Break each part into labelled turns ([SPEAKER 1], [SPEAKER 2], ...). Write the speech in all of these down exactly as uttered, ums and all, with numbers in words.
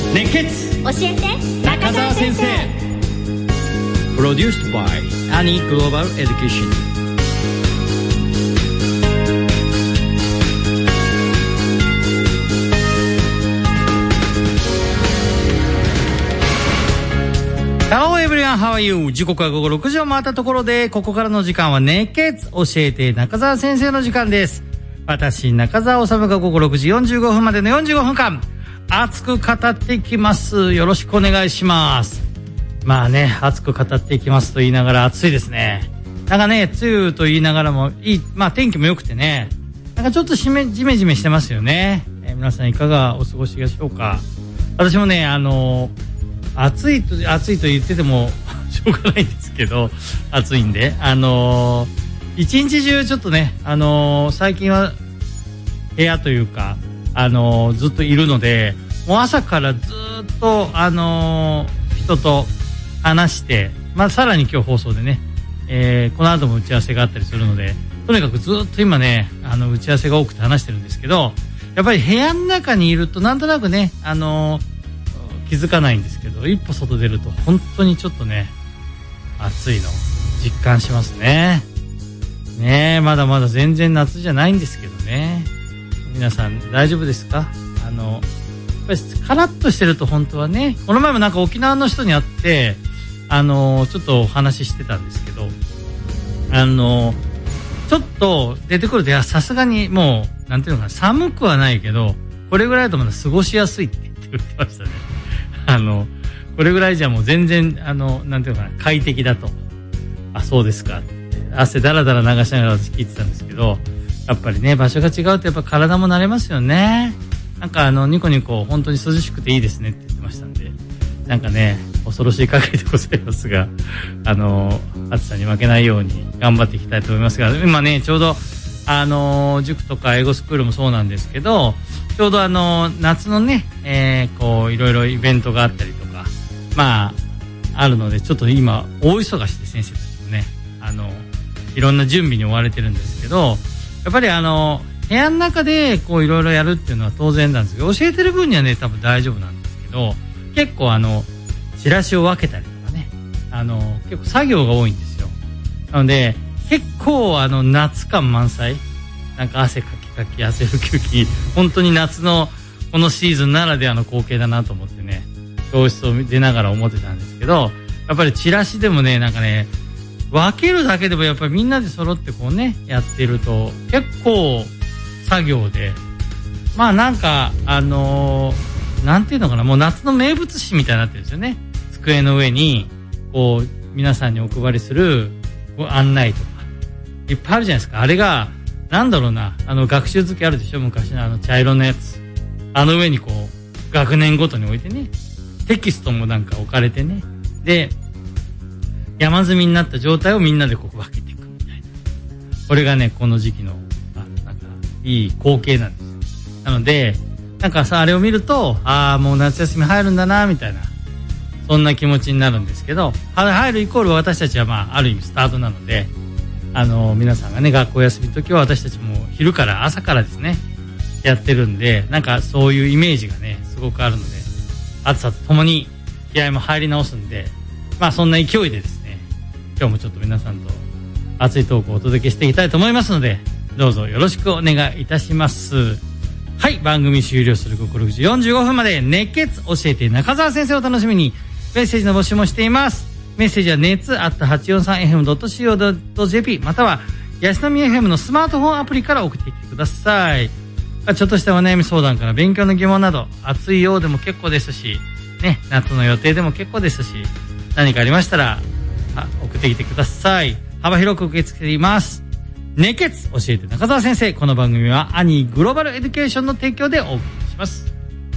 [SPEAKER 1] 熱血
[SPEAKER 2] 教えて
[SPEAKER 1] 中澤先生。プロデュースバイアニーグローバルエデュケーション。Hello everyone, how are you? 時刻は午後ろくじを回ったところで、ここからの時間は熱血教えて中澤先生の時間です。私中澤修が午後ろくじよんじゅうごふんまでのよんじゅうごふんかん熱く語っていきます。よろしくお願いします。まあね、熱く語っていきますと言いながら暑いですね。なんかね、梅雨と言いながらもいい、まあ天気も良くてね、なんかちょっとしめジメジメしてますよね。えー、皆さんいかがお過ごしでしょうか。私もね、あのー暑いと暑いと言っててもしょうがないんですけど、暑いんで、あのー、一日中ちょっとね、あのー、最近は部屋というか、あのー、ずっといるので、もう朝からずっとあのー、人と話して、まあさらに今日放送でね、えー、この後も打ち合わせがあったりするので、とにかくずっと今ね、あの打ち合わせが多くて話してるんですけど、やっぱり部屋の中にいるとなんとなくね、あのー気づかないんですけど、一歩外出ると本当にちょっとね、暑いの実感しますね。ねえ、まだまだ全然夏じゃないんですけどね。皆さん大丈夫ですか？あの、やっぱりカラッとしてると本当はね、この前もなんか沖縄の人に会って、あの、ちょっとお話ししてたんですけど、あの、ちょっと出てくると、いや、さすがにもう、なんていうのかな、寒くはないけど、これぐらいだとまだ過ごしやすいって言ってましたね。あの、これぐらいじゃもう全然、あの、なんていうのかな、快適だと。あ、そうですかって。汗だらだら流しながら私聞いてたんですけど、やっぱりね、場所が違うとやっぱ体も慣れますよね。なんかあの、ニコニコ本当に涼しくていいですねって言ってましたんで、なんかね、恐ろしい限りでございますが、あの、暑さに負けないように頑張っていきたいと思いますが、今ね、ちょうど、あの、塾とか英語スクールもそうなんですけど、ちょうどあの夏のね、えー、こういろいろイベントがあったりとか、まああるので、ちょっと今大忙しで先生たちもね、あのいろんな準備に追われてるんですけど、やっぱりあの部屋の中でこういろいろやるっていうのは当然なんですけど、教えてる分にはね多分大丈夫なんですけど、結構あのチラシを分けたりとかね、あの結構作業が多いんですよ。なので結構あの夏感満載、なんか汗かきかき汗ふきふき、本当に夏のこのシーズンならではの光景だなと思ってね、教室を出ながら思ってたんですけど、やっぱりチラシでもね、なんかね、分けるだけでもやっぱりみんなで揃ってこうねやってると結構作業で、まあなんかあのー、なんていうのかな、もう夏の名物誌みたいになってるんですよね。机の上にこう皆さんにお配りする案内とかいっぱいあるじゃないですか。あれがなんだろうな、あの学習机あるでしょ、昔のあの茶色のやつ、あの上にこう学年ごとに置いてね、テキストもなんか置かれてね、で山積みになった状態をみんなでこう分けていくみたいな、これがねこの時期のあなんかいい光景なんですよ。なのでなんかさ、あれを見ると、ああもう夏休み入るんだなみたいな、そんな気持ちになるんですけど、入るイコール私たちはまあある意味スタートなので、あの皆さんがね学校休みの時は私たちも昼から朝からですねやってるんで、なんかそういうイメージがねすごくあるので、暑さとともに気合も入り直すんで、まあそんな勢いでですね、今日もちょっと皆さんと熱いトークをお届けしていきたいと思いますので、どうぞよろしくお願いいたします。はい、番組終了する午後ろくじよんじゅうごふんまで熱血教えて中澤先生を楽しみにメッセージの募集もしています。メッセージは熱 アット はちよんさんエフエム ドット シーオー ドット ジェーピー または安波 エフエム のスマートフォンアプリから送ってきてください。ちょっとしたお悩み相談から勉強の疑問など、暑いようでも結構ですし、ね、夏の予定でも結構ですし、何かありましたら送ってきてください。幅広く受け付けています。熱血教えて中澤先生、この番組はアニーグローバルエデュケーションの提供でお送りします。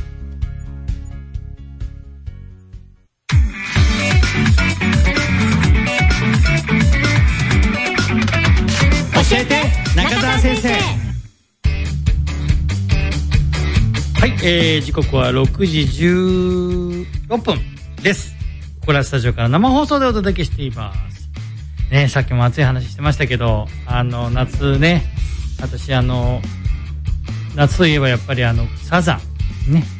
[SPEAKER 1] 教えて中澤先生。はい、えー、時刻はろくじじゅうろっぷんです。ここらスタジオから生放送でお届けしていますね。さっきも暑い話してましたけど、あの夏ね、私あの夏といえばやっぱりあのサザンね、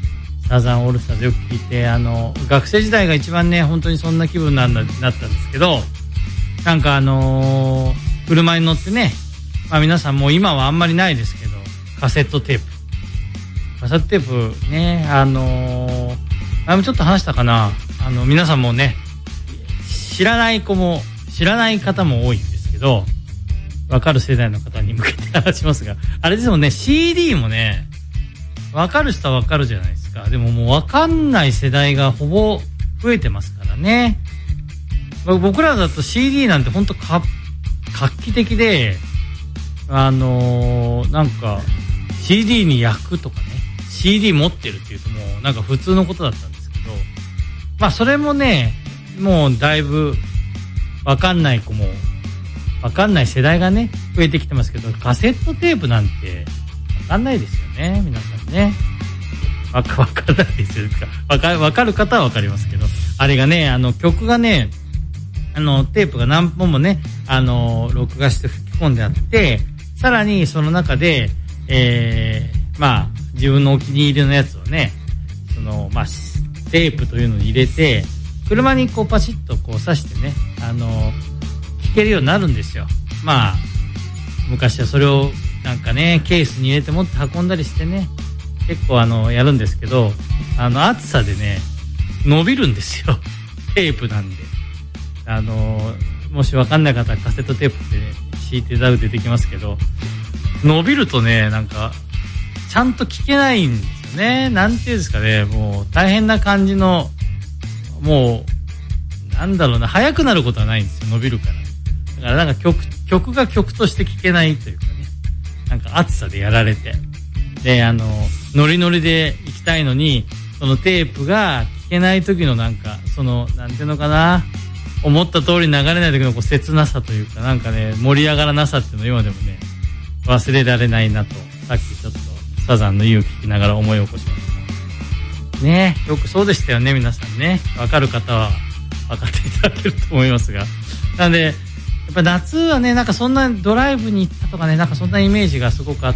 [SPEAKER 1] サザンオールスターズよく聞いて、あの学生時代が一番ね本当にそんな気分なんだなったんですけど、なんかあのー、車に乗ってね、まあ皆さんもう今はあんまりないですけど、カセットテープカセットテープね、あのー、前もちょっと話したかな、あの皆さんもね知らない子も知らない方も多いんですけど、分かる世代の方に向けて話しますが、あれですもんね、 シーディー もね分かる人は分かるじゃないですか。でももう分かんない世代がほぼ増えてますからね。僕らだと シーディー なんて本当か画期的で、あのー、なんか シーディー に焼くとかね、 シーディー 持ってるっていうともうなんか普通のことだったんですけど、まあそれもねもうだいぶ分かんない子も分かんない世代がね増えてきてますけど、カセットテープなんて分かんないですよね皆さんね。分か、分かんないですよ。分か、分かる方は分かりますけど、あれがね、あの曲がね、あのテープが何本もね、あの録画して吹き込んであって、さらにその中で、えー、まあ自分のお気に入りのやつをね、そのまあテープというのに入れて、車にこうパチッとこう挿してね、あの聴けるようになるんですよ。まあ昔はそれをなんかねケースに入れて持って運んだりしてね、結構あのやるんですけど、あの暑さでね伸びるんですよテープなんで。あのもし分かんない方はカセットテープってね敷いていただくと出てきますけど、伸びるとねなんかちゃんと聞けないんですよね。なんていうんですかね、もう大変な感じの、もうなんだろうな、速くなることはないんですよ、伸びるから。だからなんか曲曲が曲として聞けないというかね、なんか暑さでやられて、であのノリノリで行きたいのに、そのテープが聞けない時のなんかそのなんていうのかな、思った通りに流れない時のこう切なさというか、なんかね盛り上がらなさっていうのを今でもね忘れられないなと、さっきちょっとサザンの言う聞きながら思い起こしましたね。よくそうでしたよね皆さんね。分かる方は分かっていただけると思いますが、なんでやっぱ夏はね、なんかそんなドライブに行ったとかね、なんかそんなイメージがすごくあって、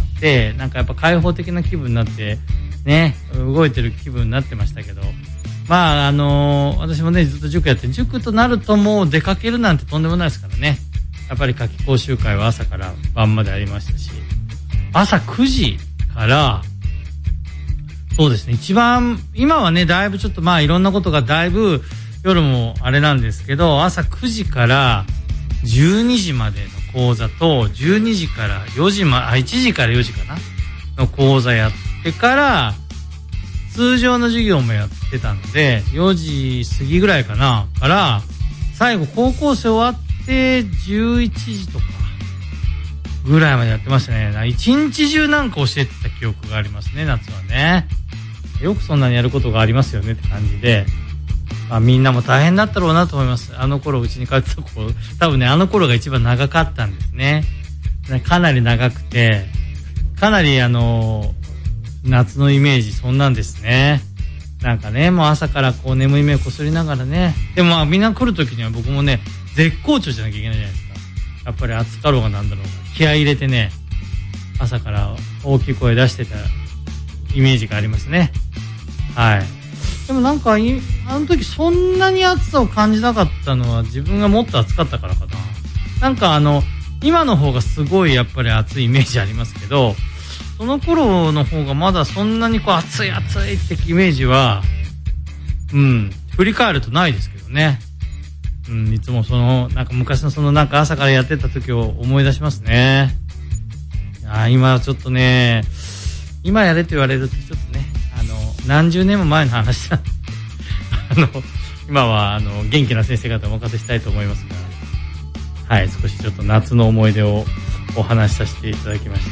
[SPEAKER 1] なんかやっぱ開放的な気分になってね、動いてる気分になってましたけど、まああのー、私もねずっと塾やって、塾となるともう出かけるなんてとんでもないですからね。やっぱり夏期講習会は朝から晩までありましたし、朝くじからそうですね、一番今はねだいぶちょっとまあいろんなことがだいぶ夜もあれなんですけど、朝くじからじゅうにじまでの講座と、じゅうにじからよじま、あ、いちじからよじかなの講座やってから、通常の授業もやってたので、よじ過ぎぐらいかなから、最後高校生終わってじゅういちじとかぐらいまでやってましたね。一日中なんか教えてた記憶がありますね、夏はね。よくそんなにやることがありますよねって感じで、まあ、みんなも大変だったろうなと思います。あの頃うちに帰ってた頃、多分ねあの頃が一番長かったんですね。かなり長くて、かなりあの夏のイメージそんなんですね。なんかねもう朝からこう眠い目をこすりながらね、でもまあみんな来る時には僕もね絶好調じゃなきゃいけないじゃないですか。やっぱり暑かろうがなんだろうが気合い入れてね、朝から大きい声出してたイメージがありますね。はい。でもなんかあの時そんなに暑さを感じなかったのは自分がもっと暑かったからかな。なんかあの今の方がすごいやっぱり暑いイメージありますけど、その頃の方がまだそんなにこう暑い暑いってイメージはうん振り返るとないですけどね。うん、いつもそのなんか昔のそのなんか朝からやってた時を思い出しますね。あ、今ちょっとね今やれと言われるとちょっとねあの何十年も前の話だあの今はあの元気な先生方をお任せしたいと思いますが、はい、少しちょっと夏の思い出をお話しさせていただきました。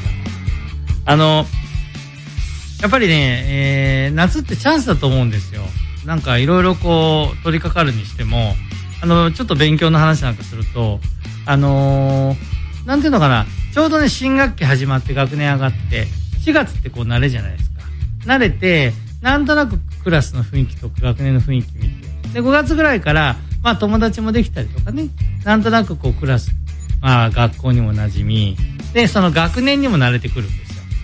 [SPEAKER 1] あのやっぱりね、えー、夏ってチャンスだと思うんですよ。なんかいろいろこう取り掛かるにしても、あのちょっと勉強の話なんかすると、あのー、なんていうのかな、ちょうどね新学期始まって学年上がってしがつってこう慣れじゃないですか。慣れてなんとなくクラスの雰囲気とか学年の雰囲気見て、でごがつぐらいからまあ友達もできたりとかね、なんとなくこうクラス、まあ学校にも馴染みで、その学年にも慣れてくるんですよ。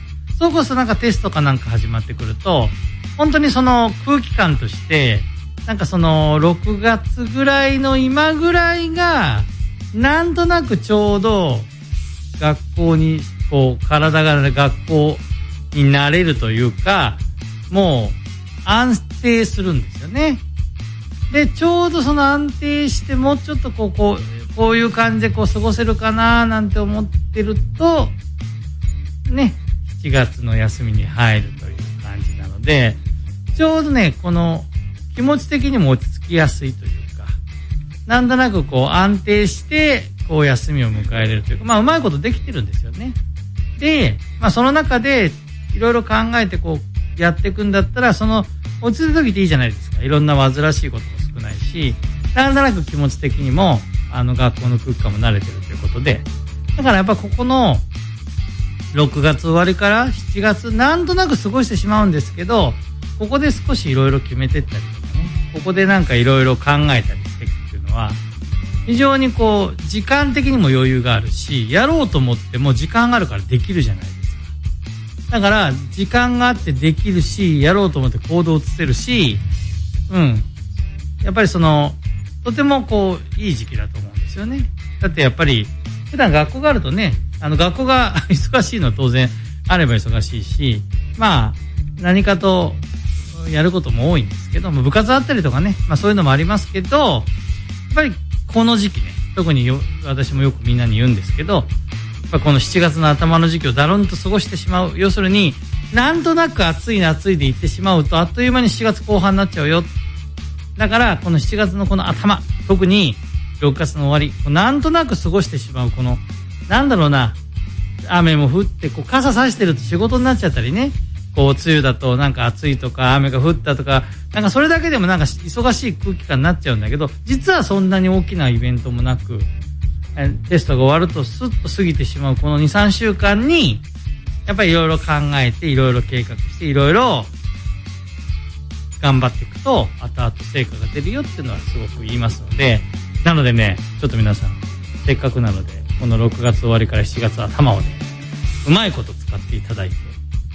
[SPEAKER 1] それこそなんかテストかなんか始まってくると、本当にその空気感として、なんかそのろくがつぐらいの今ぐらいが、なんとなくちょうど学校に、こう、体が学校に慣れるというか、もう安定するんですよね。で、ちょうどその安定して、もうちょっとこう、こう、こういう感じでこう過ごせるかななんて思ってると、ね、しちがつの休みに入るという感じなので、ちょうどね、この気持ち的にも落ち着きやすいというか、なんとなくこう安定して、こう休みを迎えれるというか、まあうまいことできてるんですよね。で、まあその中でいろいろ考えてこうやっていくんだったら、その落ち着いた時っていいじゃないですか。いろんな煩わしいことも少ないし、なんとなく気持ち的にも、あの学校の空気感も慣れてるということで、だからやっぱここのろくがつ終わりからしちがつなんとなく過ごしてしまうんですけど、ここで少しいろいろ決めてったりとかね、ここでなんかいろいろ考えたりしていくっていうのは、非常にこう時間的にも余裕があるし、やろうと思っても時間があるからできるじゃないですか。だから時間があってできるし、やろうと思って行動を移せるし、うん、やっぱりそのとてもこういい時期だと思うんですよね。だってやっぱり普段学校があるとね、あの学校が忙しいのは当然あれば忙しいし、まあ何かとやることも多いんですけど、部活あったりとかね、まあそういうのもありますけど、やっぱりこの時期ね、特によ私もよくみんなに言うんですけど、やっぱこのしちがつの頭の時期をだろんと過ごしてしまう。要するになんとなく暑いな暑いで行ってしまうと、あっという間にしちがつこう半になっちゃうよ。だからこのしちがつのこの頭、特にろくがつの終わり、なんとなく過ごしてしまう、このなんだろうな、雨も降ってこう傘差してると仕事になっちゃったりね、こう梅雨だとなんか暑いとか雨が降ったとか、なんかそれだけでもなんか忙しい空気感になっちゃうんだけど、実はそんなに大きなイベントもなく、テストが終わるとスッと過ぎてしまうこの にさんしゅうかんに、やっぱりいろいろ考えていろいろ計画していろいろ頑張っていくと後々成果が出るよっていうのはすごく言いますので、なのでね、ちょっと皆さんせっかくなのでこのろくがつ終わりからしちがつ頭をね、うまいこと使っていただいて、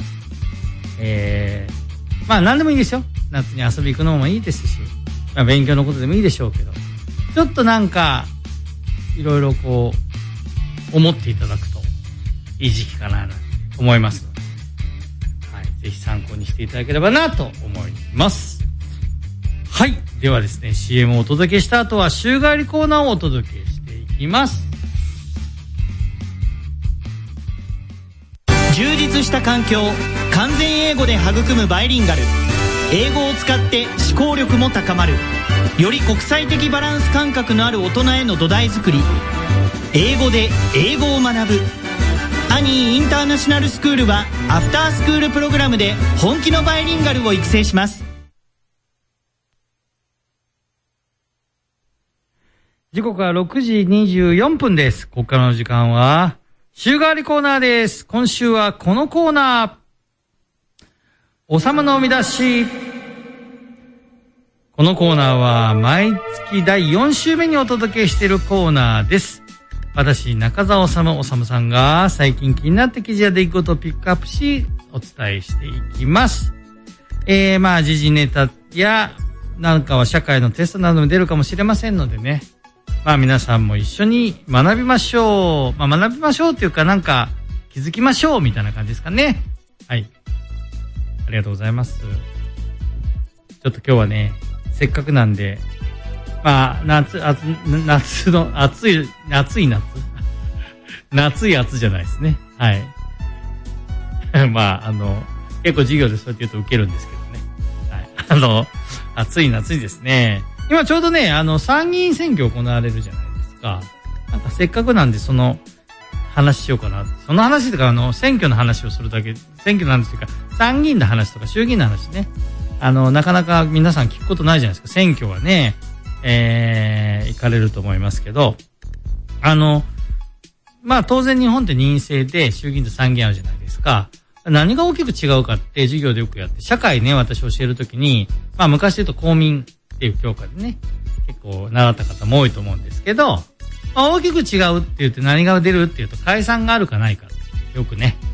[SPEAKER 1] えー、まあ何でもいいですよ。夏に遊び行くのもいいですし、まあ、勉強のことでもいいでしょうけど、ちょっとなんかいろいろこう思っていただくといい時期かなと思いますので、はい、ぜひ参考にしていただければなと思います。はい、ではですね、 シーエム をお届けした後は週替わりコーナーをお届けしていきます。
[SPEAKER 2] 充実した環境、完全英語で育むバイリンガル。英語を使って思考力も高まる。より国際的バランス感覚のある大人への土台作り。英語で英語を学ぶ。アニーインターナショナルスクールはアフタースクールプログラムで本気のバイリンガルを育成します。
[SPEAKER 1] 時刻はろくじにじゅうよんぷんです。ここからの時間は週替わりコーナーです。今週はこのコーナー、おさむの見出し。このコーナーは毎月だいよん週目にお届けしているコーナーです。私、中澤おさむおさむさんが最近気になった記事や出来事をピックアップしお伝えしていきます。えー、まあ時事ネタやなんかは社会のテストなども出るかもしれませんのでね、まあ皆さんも一緒に学びましょう。まあ学びましょうっていうか、なんか気づきましょうみたいな感じですかね。はい。ありがとうございます。ちょっと今日はね、せっかくなんで、まあ夏、夏、夏の、暑い、暑い夏夏い夏じゃないですね。はい。まああの、結構授業でそうやって言うと受けるんですけどね。はい。あの、暑い夏いですね。今ちょうどね、あの、参議院選挙行われるじゃないですか。なんかせっかくなんでその話しようかな。その話とか、あの、選挙の話をするだけ、選挙の話というか、参議院の話とか衆議院の話ね。あの、なかなか皆さん聞くことないじゃないですか。選挙はね、えー、行かれると思いますけど、あの、まあ当然日本って任制で衆議院と参議院あるじゃないですか。何が大きく違うかって授業でよくやって、社会ね、私教えるときに、まあ昔で言うと公民っていう教科でね、結構習った方も多いと思うんですけど、まあ、大きく違うって言って何が出るって言うと解散があるかないかよくね、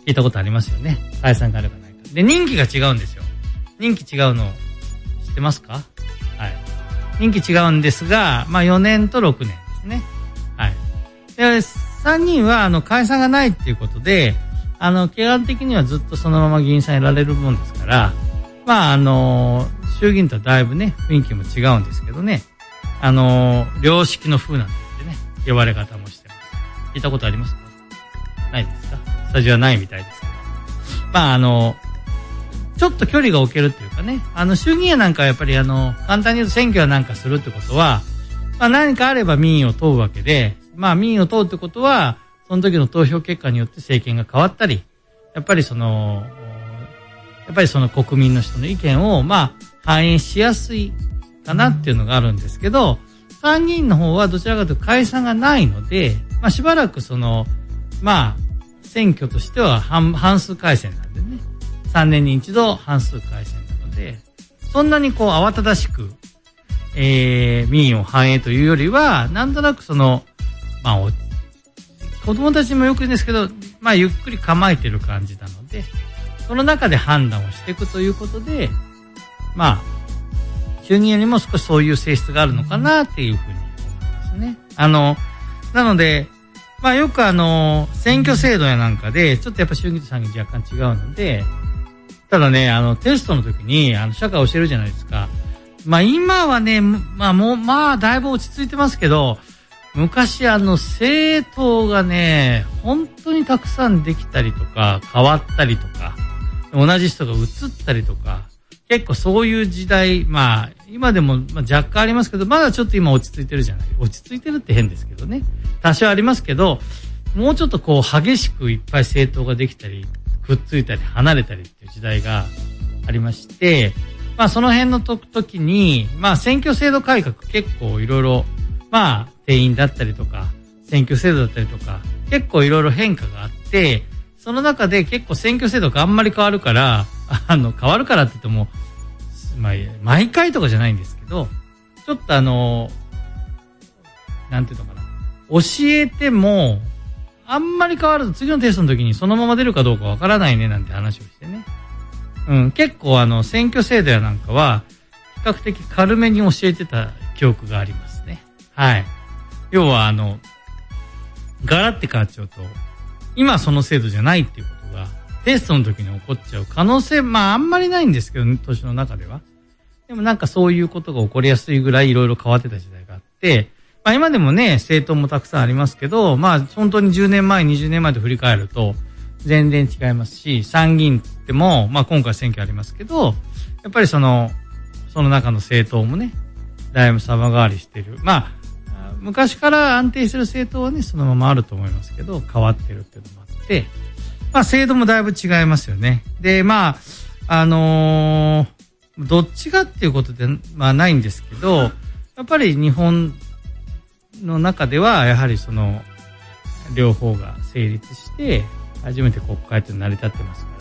[SPEAKER 1] 聞いたことありますよね。解散があるかないか。で、任期が違うんですよ。任期違うの知ってますか？はい。任期違うんですが、まあよねんとろくねんですね。はい。で、さんにんは、あの、解散がないっていうことで、あの、基本的にはずっとそのまま議員さんいられるもんですから、まあ、あの、衆議院とはだいぶね、雰囲気も違うんですけどね、あの、良識の風なんてね、呼ばれ方もしてます。聞いたことありますか？ないですか？スタジオはないみたいですけど。まあ、あの、ちょっと距離が置けるっていうかね、あの、衆議院なんかはやっぱりあの、簡単に言うと選挙はなんかするってことは、まあ何かあれば民意を問うわけで、まあ民意を問うってことは、その時の投票結果によって政権が変わったり、やっぱりその、やっぱりその国民の人の意見を、まあ、反映しやすいかなっていうのがあるんですけど、参議院の方はどちらかというと解散がないので、まあしばらくその、まあ、選挙としては 半, 半数改選なんでね、さんねんに一度半数改選なので、そんなにこう慌ただしく、えー、民意を反映というよりは、なんとなくその、まあ、子供たちもよく言うんですけど、まあ、ゆっくり構えてる感じなので、その中で判断をしていくということで、まあ、衆議院よりも少しそういう性質があるのかなっていうふうに思いますね。あの、なので、まあよくあの、選挙制度やなんかで、ちょっとやっぱ衆議院と参議院若干違うので、ただね、あの、テストの時に、あの、社会を教えるじゃないですか。まあ今はね、まあもう、まあだいぶ落ち着いてますけど、昔あの、政党がね、本当にたくさんできたりとか、変わったりとか、同じ人が移ったりとか、結構そういう時代、まあ、今でも若干ありますけど、まだちょっと今落ち着いてるじゃない。落ち着いてるって変ですけどね。多少ありますけど、もうちょっとこう激しくいっぱい政党ができたり、くっついたり離れたりっていう時代がありまして、まあその辺の時に、まあ選挙制度改革結構いろいろ、まあ定員だったりとか、選挙制度だったりとか、結構いろいろ変化があって、その中で結構選挙制度があんまり変わるから、あの、変わるからって言っても、まあ、毎回とかじゃないんですけど、ちょっとあの、なんていうのかな。教えても、あんまり変わると次のテストの時にそのまま出るかどうかわからないねなんて話をしてね。うん、結構あの、選挙制度やなんかは、比較的軽めに教えてた記憶がありますね。はい。要はあの、ガラって変わっちゃうと、今その制度じゃないっていうことが、テストの時に起こっちゃう可能性、まああんまりないんですけどね、年の中では。でもなんかそういうことが起こりやすいぐらいいろいろ変わってた時代があって、まあ今でもね、政党もたくさんありますけど、まあ本当にじゅうねんまえ、にじゅうねんまえと振り返ると、全然違いますし、参議院っても、まあ今回選挙ありますけど、やっぱりその、その中の政党もね、だいぶ様変わりしてる。まあ、昔から安定してる政党はね、そのままあると思いますけど、変わってるっていうのもあって、まあ制度もだいぶ違いますよね。で、まあ、あのー、どっちがっていうことで、まあないんですけど、やっぱり日本の中では、やはりその、両方が成立して、初めて国会って成り立ってますから。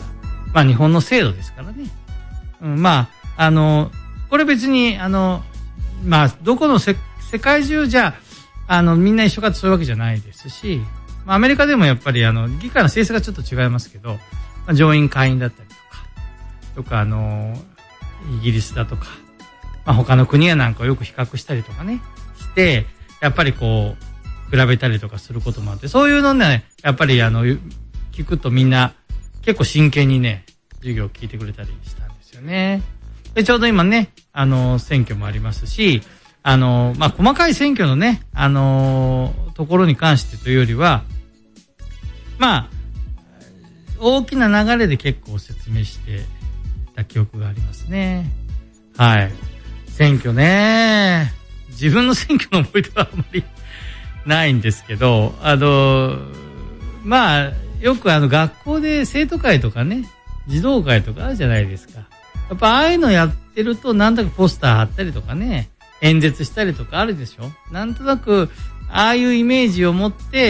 [SPEAKER 1] まあ日本の制度ですからね。うん、まあ、あの、これ別に、あの、まあ、どこのせ世界中じゃ、あの、みんな一緒かってそういうわけじゃないですし、まあ、アメリカでもやっぱりあの、議会の性質がちょっと違いますけど、まあ、上院下院だったりとか、とかあの、イギリスだとか、まあ、他の国やなんかをよく比較したりとかね、して、やっぱりこう、比べたりとかすることもあって、そういうのね、やっぱりあの、聞くとみんな結構真剣にね、授業を聞いてくれたりしたんですよね。で、ちょうど今ね、あの、選挙もありますし、あの、まあ、細かい選挙のね、あの、ところに関してというよりは、まあ、大きな流れで結構説明してた記憶がありますね。はい。選挙ね、自分の選挙の思い出はあんまりないんですけど、あの、まあ、よくあの学校で生徒会とかね、児童会とかあるじゃないですか。やっぱああいうのやってるとなんとなくポスター貼ったりとかね、演説したりとかあるでしょ。なんとなく、ああいうイメージを持って、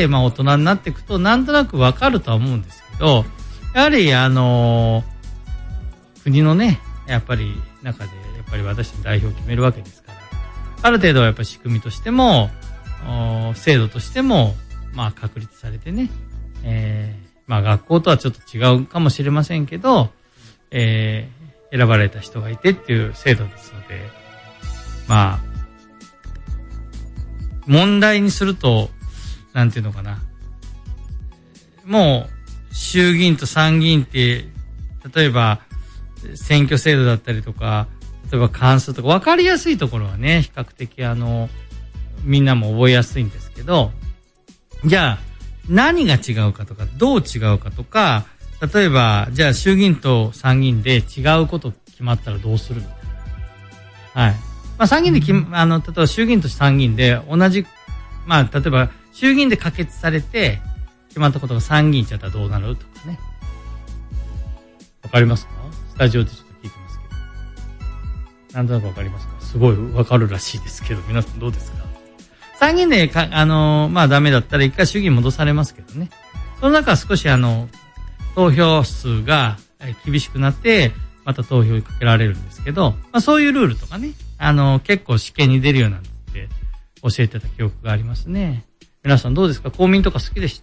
[SPEAKER 1] まあ大人になっていくと、なんとなくわかるとは思うんですけど、やはりあのー、国のね、やっぱり中で、やっぱり私の代表を決めるわけですから、ある程度はやっぱり仕組みとしても、制度としても、まあ確立されてね、えまあ学校とはちょっと違うかもしれませんけど、えー、選ばれた人がいてっていう制度ですので、まあ、問題にすると、なんていうのかな。もう、衆議院と参議院って、例えば、選挙制度だったりとか、例えば関数とか分かりやすいところはね、比較的あの、みんなも覚えやすいんですけど、じゃあ、何が違うかとか、どう違うかとか、例えば、じゃあ衆議院と参議院で違うこと決まったらどうするみたいな。はい。まあ参議院でき、あの、例えば衆議院と参議院で同じ、まあ例えば衆議院で可決されて決まったことが参議院行っちゃったらどうなるとかね。わかりますか？スタジオでちょっと聞いてますけど。なんとなくわかりますか？すごいわかるらしいですけど、皆さんどうですか？参議院でか、あの、まあダメだったら一回衆議院戻されますけどね。その中は少しあの、投票数が厳しくなって、また投票にかけられるんですけど、まあそういうルールとかね、あの、結構試験に出るようになって教えてた記憶がありますね。皆さんどうですか？公民とか好きでした？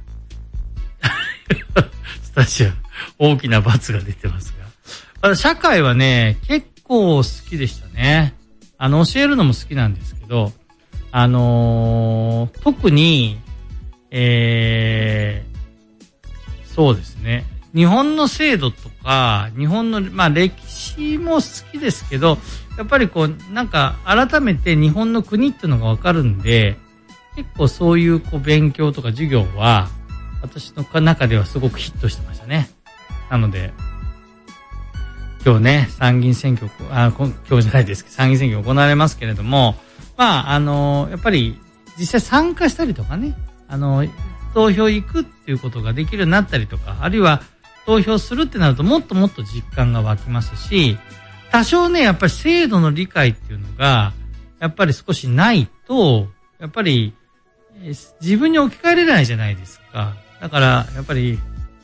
[SPEAKER 1] スタジオ、大きな罰が出てますが。社会はね、結構好きでしたね。あの、教えるのも好きなんですけど、あのー、特に、えー、そうですね。日本の制度とか、日本の、まあ歴史も好きですけど、やっぱりこう、なんか改めて日本の国っていうのがわかるんで、結構そういうこう勉強とか授業は、私の中ではすごくヒットしてましたね。なので、今日ね、参議院選挙、あ、今日じゃないですけど、参議院選挙行われますけれども、まあ、あの、やっぱり実際参加したりとかね、あの、投票行くっていうことができるようになったりとか、あるいは投票するってなるともっともっと実感が湧きますし、多少ね、やっぱり制度の理解っていうのが、やっぱり少しないと、やっぱり自分に置き換えれないじゃないですか。だから、やっぱり、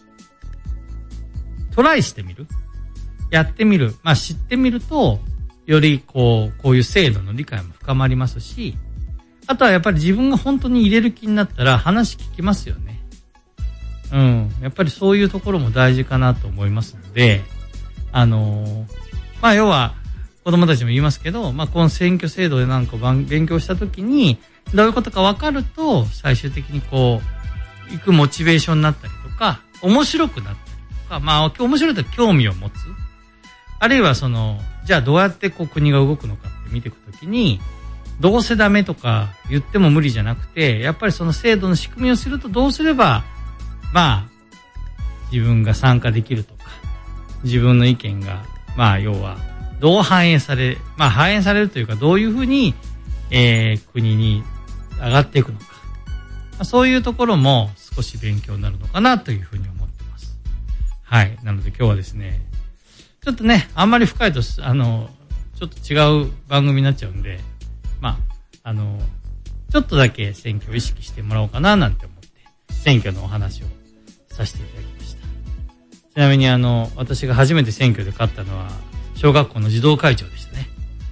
[SPEAKER 1] トライしてみる。やってみる。まあ知ってみると、よりこう、こういう制度の理解も深まりますし、あとはやっぱり自分が本当に入れる気になったら話聞きますよね。うん。やっぱりそういうところも大事かなと思いますので、あのー、まあ要は、子供たちも言いますけど、まあこの選挙制度でなんか勉強したときに、どういうことか分かると、最終的にこう、行くモチベーションになったりとか、面白くなったりとか、まあ面白いと興味を持つ。あるいはその、じゃあどうやってこう国が動くのかって見ていくときに、どうせダメとか言っても無理じゃなくて、やっぱりその制度の仕組みをするとどうすれば、まあ、自分が参加できるとか、自分の意見が、まあ要は、どう反映され、まあ反映されるというか、どういうふうに、えー、国に上がっていくのか。まあ、そういうところも少し勉強になるのかなというふうに思ってます。はい。なので今日はですね、ちょっとね、あんまり深いと、あの、ちょっと違う番組になっちゃうんで、まあ、あの、ちょっとだけ選挙を意識してもらおうかななんて思って、選挙のお話をさせていただきました。ちなみにあの、私が初めて選挙で勝ったのは、小学校の児童会長でしたね。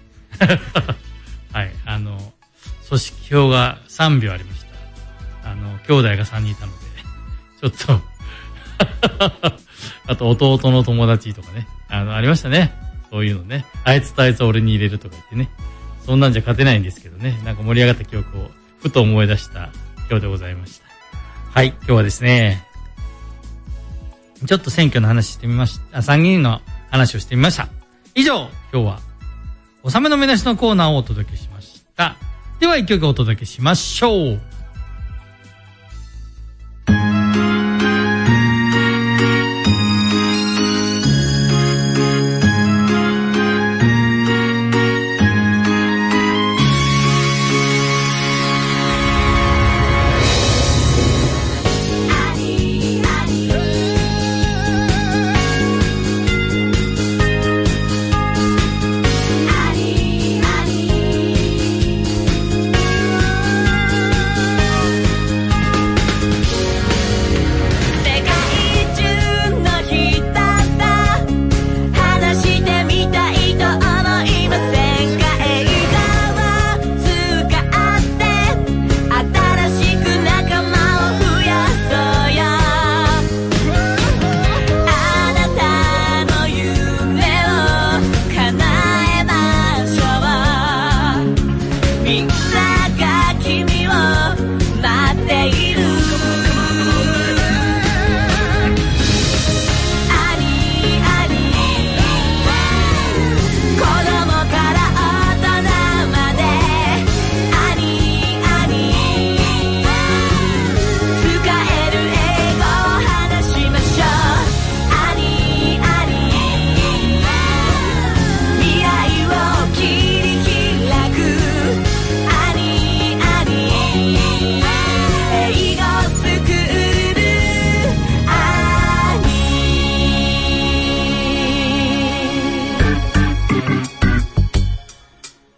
[SPEAKER 1] はい。あの、組織票がさんびょうありました。あの、兄弟がさんにんいたので、ちょっと、あと弟の友達とかね、あの、ありましたね。そういうのね。あいつとあいつを俺に入れるとか言ってね。そんなんじゃ勝てないんですけどね。なんか盛り上がった記憶をふと思い出した今日でございました。はい。今日はですね、ちょっと選挙の話してみました。参議院の話をしてみました。以上、今日は、納めの目出しのコーナーをお届けしました。では一曲お届けしましょう。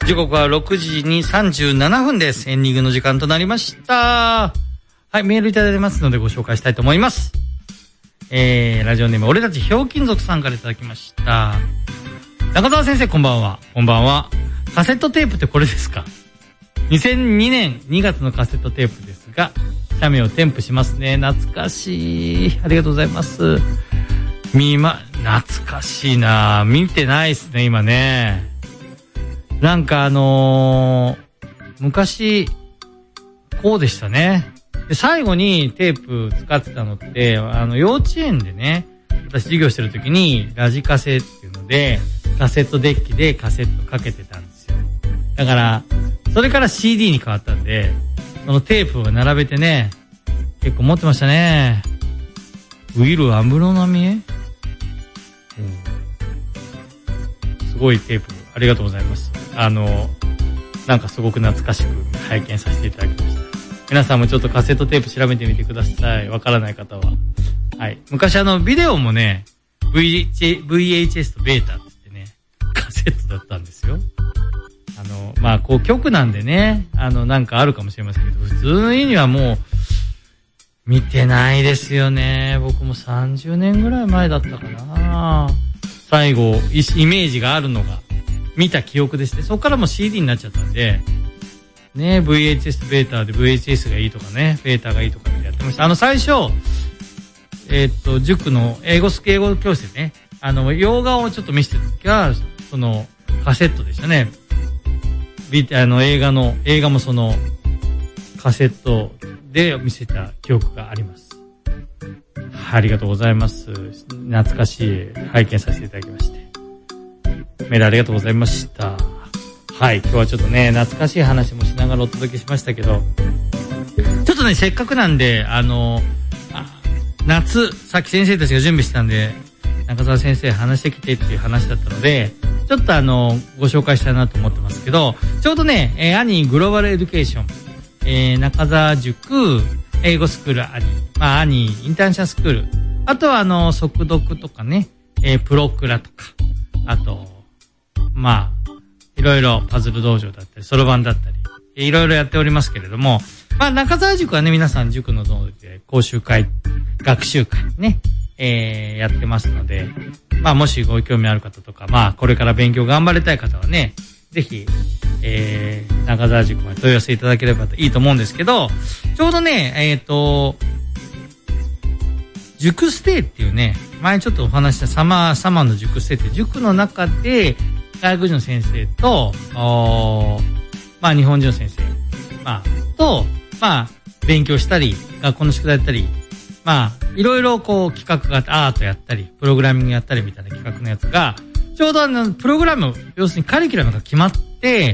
[SPEAKER 1] 時刻はろくじにさんじゅうななふんです。エンディングの時間となりました。はい、メールいただいてますのでご紹介したいと思います。えー、ラジオネーム俺たちひょうきん族さんからいただきました。中澤先生こんばんは。こんばんは。カセットテープってこれですか？にせんにねんにがつのカセットテープですが、写メを添付しますね。懐かしい。ありがとうございます。見ま、懐かしいな。見てないっすね、今ね。なんかあのー、昔、こうでしたね。で、最後にテープ使ってたのって、あの、幼稚園でね、私授業してる時に、ラジカセっていうので、カセットデッキでカセットかけてたんですよ。だから、それから シーディー に変わったんで、そのテープを並べてね、結構持ってましたね。ウィル・アムロナミエ、うん、すごいテープ、ありがとうございます。あの、なんかすごく懐かしく拝見させていただきました。皆さんもちょっとカセットテープ調べてみてください。わからない方は。はい。昔あの、ビデオもね、ブイエイチエス とベータって言ってね、カセットだったんですよ。あの、まあ、こう曲なんでね、あの、なんかあるかもしれませんけど、普通にはもう、見てないですよね。僕もさんじゅうねんぐらい前だったかな。最後、イメージがあるのが、見た記憶ですね。そこからも シーディー になっちゃったんで、ね、ブイエイチエス とベータで ブイエイチエス がいいとかね、ベータがいいとかってやってました。あの、最初、えー、っと、塾の英語、英語教室でね、あの、洋画をちょっと見せてる時は、その、カセットでしたね。ビあの、映画の、映画もその、カセットで見せた記憶があります。はい、ありがとうございます。懐かしい拝見させていただきまして。メールありがとうございました。はい、今日はちょっとね、懐かしい話もしながらお届けしましたけど、ちょっとね、せっかくなんで、あの、あ夏、さっき先生たちが準備してたんで、中澤先生話してきてっていう話だったので、ちょっとあの、ご紹介したいなと思ってますけど、ちょうどね、えー、アニーグローバルエデュケーション、えー、中澤塾、英語スクールアニー、まあ、アニーインターナショナルスクール、あとはあの、速読とかね、えー、プロクラとか、あと、まあ、いろいろパズル道場だったり、そろばんだったり、いろいろやっておりますけれども、まあ、中澤塾はね、皆さん塾の道で講習会、学習会ね、えー、やってますので、まあ、もしご興味ある方とか、まあ、これから勉強頑張りたい方はね、ぜひ、えー、中澤塾まで問い合わせいただければいいと思うんですけど、ちょうどね、えっと、塾ステイっていうね、前ちょっとお話したサマー、サマーの塾ステイって塾の中で、外国人の先生と、まあ日本人の先生、まあ、と、まあ、勉強したり、学校の宿題やったり、まあ、いろいろこう企画があって、アートやったり、プログラミングやったりみたいな企画のやつが、ちょうどあの、プログラム、要するにカリキュラムが決まって、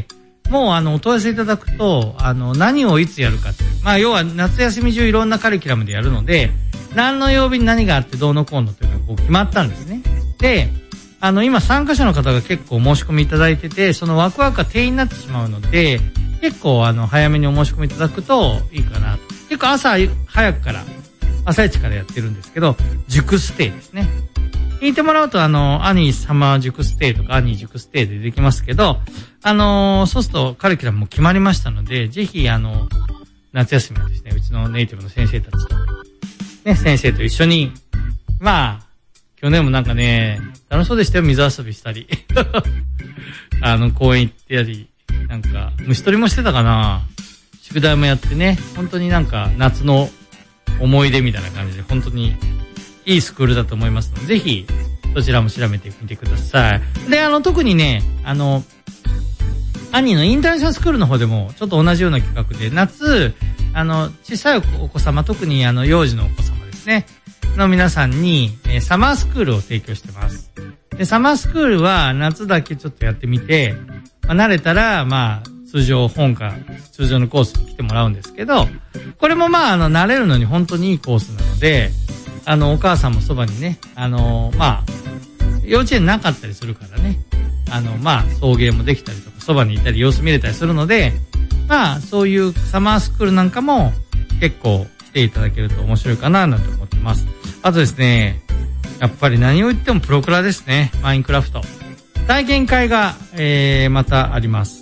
[SPEAKER 1] もうあの、お問い合わせいただくと、あの、何をいつやるかっていう。まあ、要は夏休み中いろんなカリキュラムでやるので、何の曜日に何があってどうのこうのというのがこう決まったんですね。で、あの、今参加者の方が結構お申し込みいただいてて、そのワクワクが定員になってしまうので、結構あの、早めにお申し込みいただくといいかなと。結構朝早くから、朝一からやってるんですけど、塾ステイですね。聞いてもらうとあの、アニーサマー塾ステイとかアニー塾ステイでできますけど、あのー、そうするとカリキュラムも決まりましたので、ぜひあの、夏休みはですね、うちのネイティブの先生たちと、ね、先生と一緒に、まあ、去年もなんかね、楽しそうでしたよ、水遊びしたり。あの、公園行ってやり、なんか、虫取りもしてたかな。宿題もやってね、本当になんか夏の思い出みたいな感じで、本当にいいスクールだと思いますので、ぜひ、そちらも調べてみてください。で、あの、特にね、あの、兄のインターナショナルスクールの方でも、ちょっと同じような企画で、夏、あの、小さいお子様、特にあの、幼児のお子様ですね、の皆さんに、えー、サマースクールを提供してます。で、サマースクールは夏だけちょっとやってみて、まあ、慣れたら、まあ、通常本か、通常のコースに来てもらうんですけど、これもまあ、あの、慣れるのに本当にいいコースなので、あの、お母さんもそばにね、あの、まあ、幼稚園なかったりするからね、あの、まあ、送迎もできたりとか、そばにいたり様子見れたりするので、まあ、そういうサマースクールなんかも結構来ていただけると面白いかななんて思ってます。あとですね、やっぱり何を言ってもプロクラですね。マインクラフト。体験会が、えー、またあります。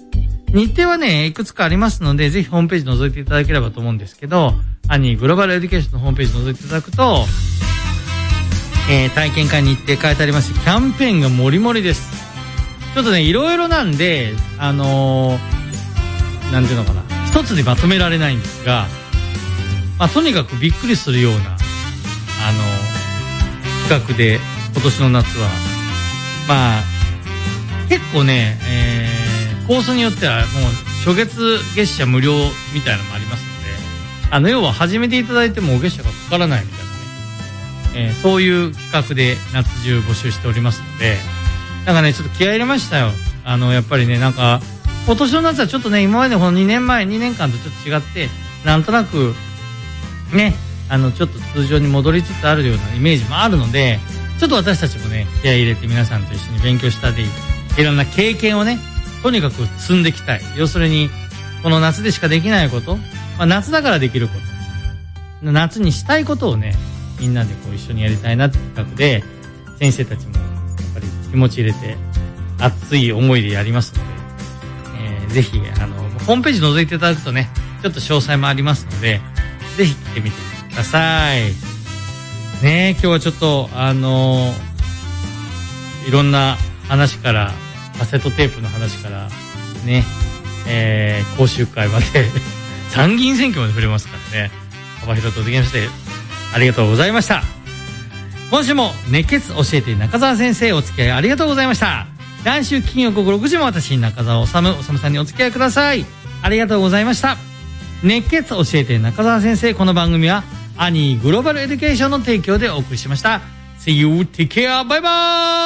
[SPEAKER 1] 日程はね、いくつかありますので、ぜひホームページ覗いていただければと思うんですけど、アニーグローバルエデュケーションのホームページ覗いていただくと、えー、体験会日程変えてありまして、キャンペーンがもりもりです。ちょっとね、いろいろなんで、あのー、なんていうのかな、一つでまとめられないんですが、まあ、とにかくびっくりするような、あのー、企画で、今年の夏は、まあ、結構ね、えー、コースによってはもう初月月謝無料みたいなのもありますので、あの要は始めていただいても月謝がかからないみたいなね、えー、そういう企画で夏中募集しておりますので、なんかねちょっと気合い入れましたよ。あのやっぱりね、なんか今年の夏はちょっとね、今までこのにねんまえにねんかんとちょっと違って、なんとなくね、あのちょっと通常に戻りつつあるようなイメージもあるので、ちょっと私たちもね、気合い入れて皆さんと一緒に勉強したり、いろんな経験をね、とにかく積んでいきたい。要するに、この夏でしかできないこと、まあ、夏だからできること、夏にしたいことをね、みんなでこう一緒にやりたいなって企画で、先生たちもやっぱり気持ち入れて、熱い思いでやりますので、えー、ぜひ、あの、ホームページ覗いていただくとね、ちょっと詳細もありますので、ぜひ来てみてください。ねえ、今日はちょっと、あのー、いろんな話から、カセットテープの話から、ね、えー、講習会まで、参議院選挙まで触れますからね、幅広とできまして、ありがとうございました。今週も熱血教えて中澤先生、お付き合いありがとうございました。来週金曜午後ろくじも私、中澤治、治さんにお付き合いください。ありがとうございました。熱血教えて中澤先生、この番組は、アニーグローバルエデュケーションの提供でお送りしました。See you, take care, bye bye!